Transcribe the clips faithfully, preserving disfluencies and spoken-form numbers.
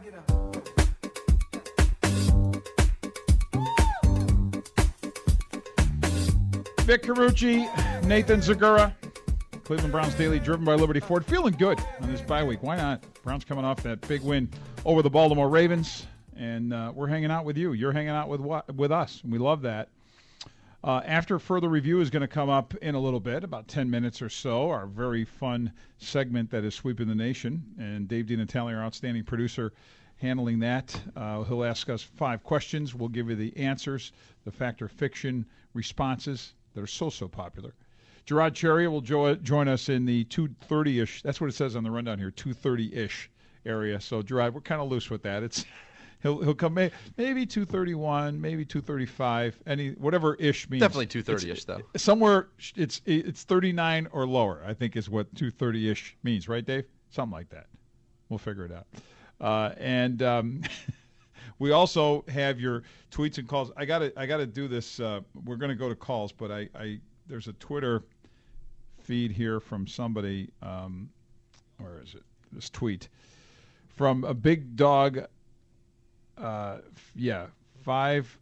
Vic Carucci, Nathan Zagura, Cleveland Browns Daily, driven by Liberty Ford. Feeling good on this bye week. Why not? Browns coming off that big win over the Baltimore Ravens, and uh, we're hanging out with you. You're hanging out with with us, and we love that. Uh, after further review is going to come up in a little bit, about ten minutes or so, our very fun segment that is sweeping the nation, and Dave DiNatale, our outstanding producer, handling that. Uh, he'll ask us five questions. We'll give you the answers, the fact or fiction responses that are so, so popular. Gerard Cheria will jo- join us in the two thirty-ish, that's what it says on the rundown here, two thirty-ish area. So, Gerard, we're kind of loose with that. It's He'll he'll come may, maybe two thirty-one, maybe two thirty-five, any whatever ish means. Definitely two thirty-ish, though. Somewhere it's it's thirty-nine or lower, I think is what two thirty-ish means, right, Dave? Something like that. We'll figure it out. Uh, and um, we also have your tweets and calls. I gotta I gotta do this. Uh, we're gonna go to calls, but I, I there's a Twitter feed here from somebody. Um, where is it? This tweet from a big dog. Uh, yeah, five.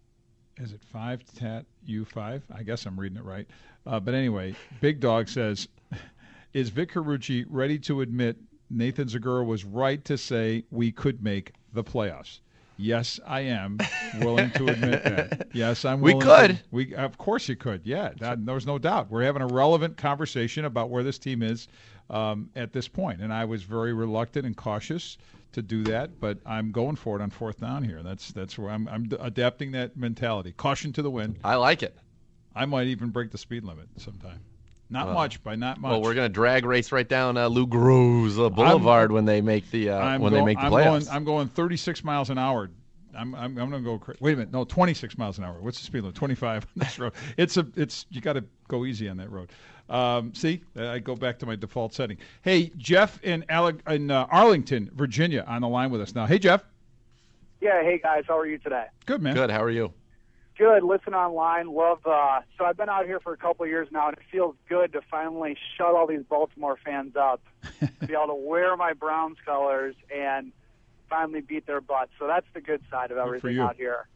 Is it five tat U five? I guess I'm reading it right. Uh, but anyway, Big Dog says, "Is Vic Carucci ready to admit Nathan Zagura was right to say we could make the playoffs?" Yes, I am willing to admit that. Yes, I'm willing. We could. To, we of course you could. Yeah, that, there's no doubt. We're having a relevant conversation about where this team is um, at this point, and I was very reluctant and cautious to do that, but I'm going for it on fourth down here. That's that's where I'm, I'm adapting that mentality. Caution to the wind. I like it. I might even break the speed limit sometime. Not well, much, by not much. Well, we're going to drag race right down uh, Lou Groza uh, Boulevard I'm, when they make the uh, when go, they make the I'm playoffs. Going, I'm going thirty-six miles an hour. I'm I'm, I'm going to go. Cra- Wait a minute, no, twenty-six miles an hour. What's the speed limit? twenty-five on this road. It's a it's you got to go easy on that road. Um, see, I go back to my default setting. Hey, Jeff in, Ale- in uh, Arlington, Virginia, on the line with us now. Hey, Jeff. Yeah, hey guys, how are you today? Good, man. Good. How are you? Good. Listen online. Love. Uh, so I've been out here for a couple of years now, and it feels good to finally shut all these Baltimore fans up, to be able to wear my Browns colors and finally beat their butts. So that's the good side of everything out here.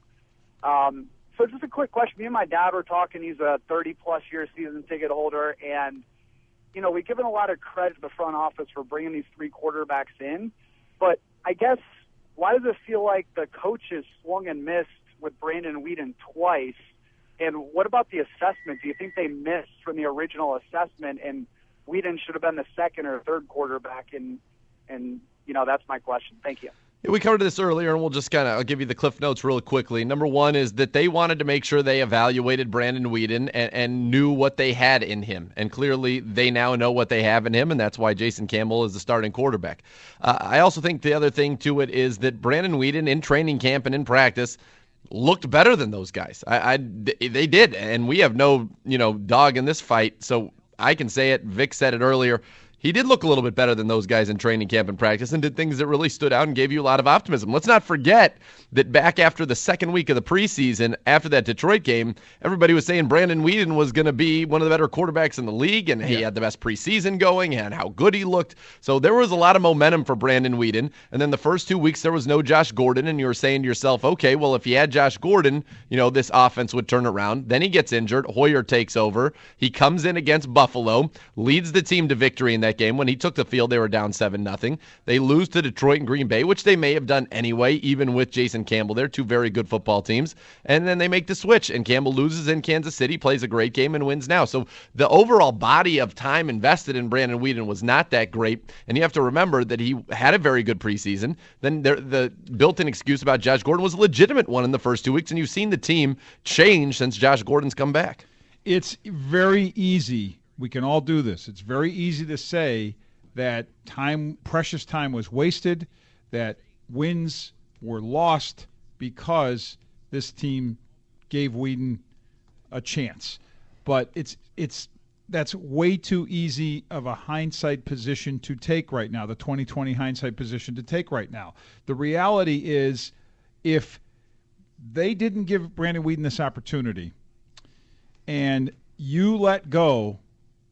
Um, so just a quick question. Me and my dad were talking. He's a thirty-plus year season ticket holder, and you know we've given a lot of credit to the front office for bringing these three quarterbacks in, but I guess why does it feel like the coaches swung and missed with Brandon Weeden twice? And what about the assessment? Do you think they missed from the original assessment and Weeden should have been the second or third quarterback? And, and you know, that's my question. Thank you. Yeah, we covered this earlier, and we'll just kind of I'll give you the cliff notes really quickly. Number one is that they wanted to make sure they evaluated Brandon Weeden and, and knew what they had in him. And clearly they now know what they have in him, and that's why Jason Campbell is the starting quarterback. Uh, I also think the other thing to it is that Brandon Weeden in training camp and in practice looked better than those guys. I, I, they did, and we have no you know dog in this fight, so I can say it. Vic said it earlier. He did look a little bit better than those guys in training camp and practice and did things that really stood out and gave you a lot of optimism. Let's not forget that back after the second week of the preseason, after that Detroit game, everybody was saying Brandon Weeden was going to be one of the better quarterbacks in the league, and he yeah. had the best preseason going and how good he looked. So there was a lot of momentum for Brandon Weeden. And then the first two weeks there was no Josh Gordon, and you were saying to yourself, okay, well, if you had Josh Gordon, you know, this offense would turn around. Then he gets injured. Hoyer takes over. He comes in against Buffalo, leads the team to victory in that game. When he took the field, they were down seven nothing. They lose to Detroit and Green Bay, which they may have done anyway, even with Jason Campbell. They're two very good football teams. And then they make the switch, and Campbell loses in Kansas City, plays a great game, and wins now. So the overall body of time invested in Brandon Weeden was not that great. And you have to remember that he had a very good preseason. Then there, the built-in excuse about Josh Gordon was a legitimate one in the first two weeks, and you've seen the team change since Josh Gordon's come back. It's very easy. We can all do this. It's very easy to say that time, precious time was wasted, that wins were lost because this team gave Weeden a chance. But it's it's that's way too easy of a hindsight position to take right now, the twenty twenty hindsight position to take right now. The reality is if they didn't give Brandon Weeden this opportunity and you let go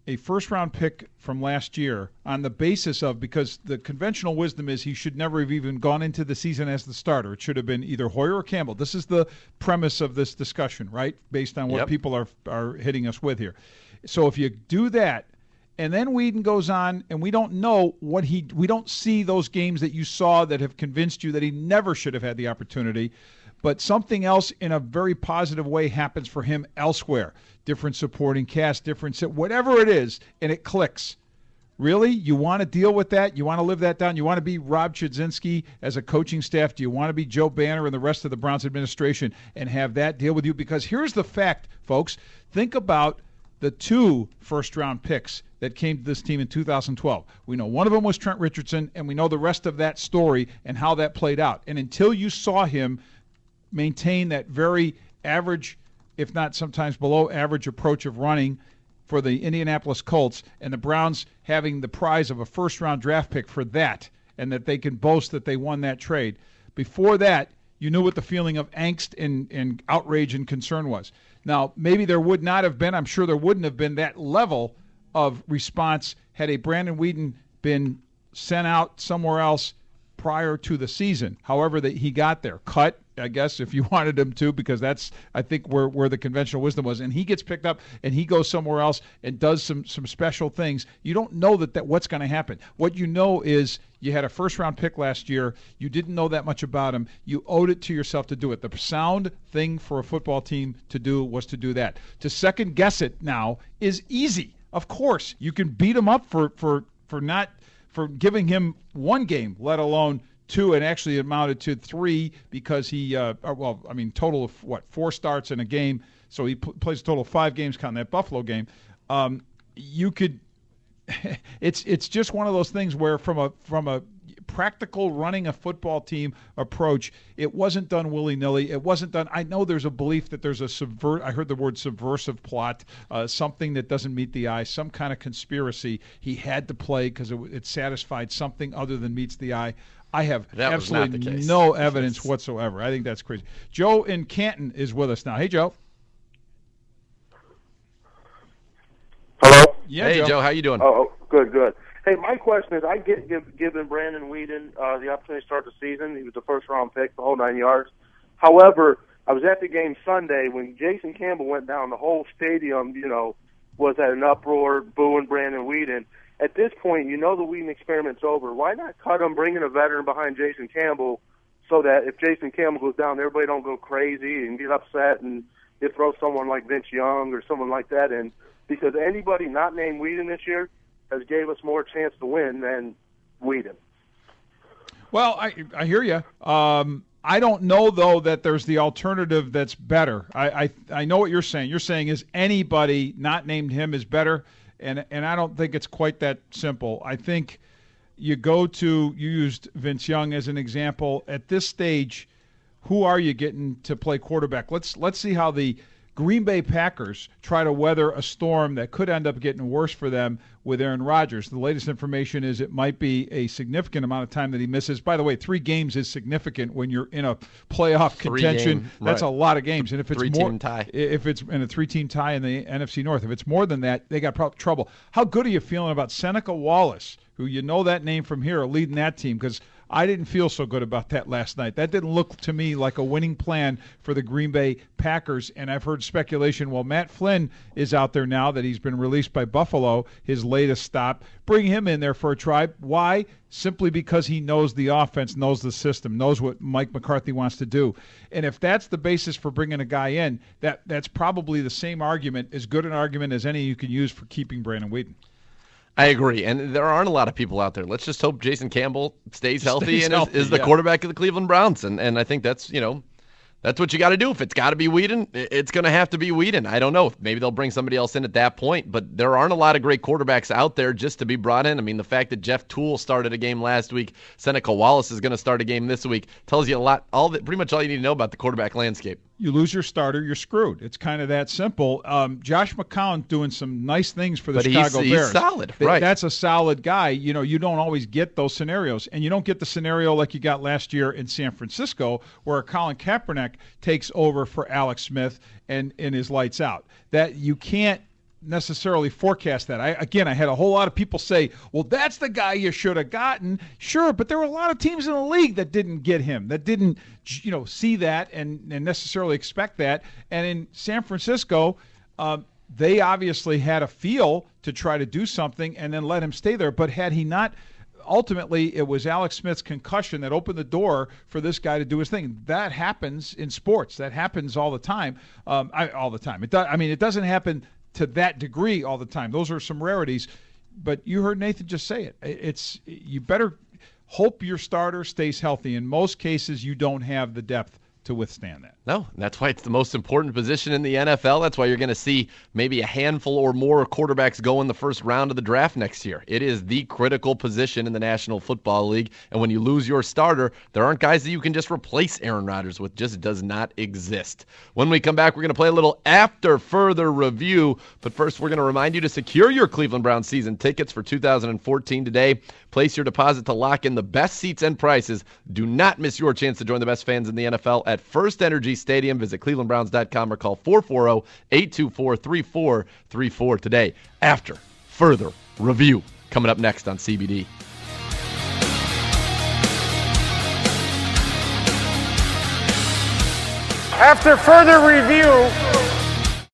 a first-round pick from last year on the basis of, because the conventional wisdom is he should never have even gone into the season as the starter. It should have been either Hoyer or Campbell. This is the premise of this discussion, right, based on what Yep. people are are hitting us with here. So if you do that, and then Weeden goes on, and we don't know what he – we don't see those games that you saw that have convinced you that he never should have had the opportunity, but something else in a very positive way happens for him elsewhere. Different supporting cast, different – whatever it is, and it clicks. Really? You want to deal with that? You want to live that down? You want to be Rob Chudzinski as a coaching staff? Do you want to be Joe Banner and the rest of the Browns administration and have that deal with you? Because here's the fact, folks. Think about the two first-round picks that came to this team in two thousand twelve. We know one of them was Trent Richardson, and we know the rest of that story and how that played out. And until you saw him maintain that very average, if not sometimes below average approach of running for the Indianapolis Colts, and the Browns having the prize of a first-round draft pick for that, and that they can boast that they won that trade. Before that, you knew what the feeling of angst and, and outrage and concern was. Now, maybe there would not have been, I'm sure there wouldn't have been that level of response had a Brandon Weeden been sent out somewhere else prior to the season. However, that he got there, cut, I guess, if you wanted him to, because that's, I think, where, where the conventional wisdom was. And he gets picked up and he goes somewhere else and does some some special things. You don't know that, that what's going to happen. What you know is you had a first-round pick last year. You didn't know that much about him. You owed it to yourself to do it. The sound thing for a football team to do was to do that. To second-guess it now is easy. Of course, you can beat him up for, for, for not for giving him one game, let alone two, and actually amounted to three because he, uh, well, I mean, total of what, four starts in a game, so he p- plays a total of five games, counting that Buffalo game. Um, you could, it's it's just one of those things where from a from a practical running a football team approach, it wasn't done willy-nilly. It wasn't done. I know there's a belief that there's a subvert. I heard the word subversive plot, uh, something that doesn't meet the eye, some kind of conspiracy. He had to play because it, it satisfied something other than meets the eye. I have That was not the absolutely case. no evidence whatsoever. I think that's crazy. Joe in Canton is with us now. Hey, Joe. Hello? Yeah, hey, Joe. Joe, how you doing? Oh, good, good. Hey, my question is, I get give, giving Brandon Weeden uh, the opportunity to start the season. He was the first-round pick, the whole nine yards. However, I was at the game Sunday when Jason Campbell went down. The whole stadium, you know, was at an uproar, booing Brandon Weeden. At this point, you know the Weeden experiment's over. Why not cut him, bring in a veteran behind Jason Campbell so that if Jason Campbell goes down, everybody don't go crazy and get upset and you throw someone like Vince Young or someone like that in? Because anybody not named Weeden this year has gave us more chance to win than Weeden. Well, I I hear you. Um, I don't know, though, that there's the alternative that's better. I, I I know what you're saying. You're saying is anybody not named him is better, and and I don't think it's quite that simple. I think you go to, you used Vince Young as an example. At this stage, who are you getting to play quarterback? Let's let's see how the Green Bay Packers try to weather a storm that could end up getting worse for them with Aaron Rodgers. The latest information is it might be a significant amount of time that he misses. By the way, three games is significant when you're in a playoff Three contention. game, That's right. a lot of games. And if it's Three-team more, tie. if it's in a three-team tie in the N F C North, if it's more than that, they got pro- trouble. How good are you feeling about Seneca Wallace, who you know that name from here, leading that team? Because I didn't feel so good about that last night. That didn't look to me like a winning plan for the Green Bay Packers. And I've heard speculation, well, Matt Flynn is out there now that he's been released by Buffalo, his latest stop. Bring him in there for a try. Why? Simply because he knows the offense, knows the system, knows what Mike McCarthy wants to do. And if that's the basis for bringing a guy in, that that's probably the same argument, as good an argument as any you can use for keeping Brandon Weeden. I agree, and there aren't a lot of people out there. Let's just hope Jason Campbell stays healthy Stays and healthy, is, is the yeah. quarterback of the Cleveland Browns. And and I think that's, you know, that's what you got to do. If it's got to be Weeden, it's going to have to be Weeden. I don't know. Maybe they'll bring somebody else in at that point, but there aren't a lot of great quarterbacks out there just to be brought in. I mean, the fact that Jeff Toole started a game last week, Seneca Wallace is going to start a game this week, tells you a lot. All that, pretty much all you need to know about the quarterback landscape. You lose your starter, you're screwed. It's kind of that simple. Um, Josh McCown doing some nice things for the But he's- Chicago he's Bears. solid, Th- right. That's a solid guy. You know, you don't always get those scenarios, and you don't get the scenario like you got last year in San Francisco, where Colin Kaepernick takes over for Alex Smith and and is lights out. That you can't necessarily forecast that. I, again, I had a whole lot of people say, well, that's the guy you should have gotten. Sure, but there were a lot of teams in the league that didn't get him, that didn't, you know, see that and, and necessarily expect that. And in San Francisco, uh, they obviously had a feel to try to do something and then let him stay there. But had he not, ultimately it was Alex Smith's concussion that opened the door for this guy to do his thing. That happens in sports. That happens all the time. Um, I, all the time. It do, I mean, it doesn't happen to that degree all the time. Those are some rarities. But you heard Nathan just say it. It's you better hope your starter stays healthy. In most cases, you don't have the depth to withstand that. No, that's why it's the most important position in the N F L. That's why you're going to see maybe a handful or more quarterbacks go in the first round of the draft next year. It is the critical position in the National Football League, and when you lose your starter, there aren't guys that you can just replace Aaron Rodgers with. Just does not exist. When we come back, we're going to play a little after further review, but first we're going to remind you to secure your Cleveland Browns season tickets for two thousand fourteen today. Place your deposit to lock in the best seats and prices. Do not miss your chance to join the best fans in the N F L at First Energy Stadium. Visit cleveland browns dot com or call four four zero, eight two four, three four three four today. After further review, coming up next on C B D. After further review,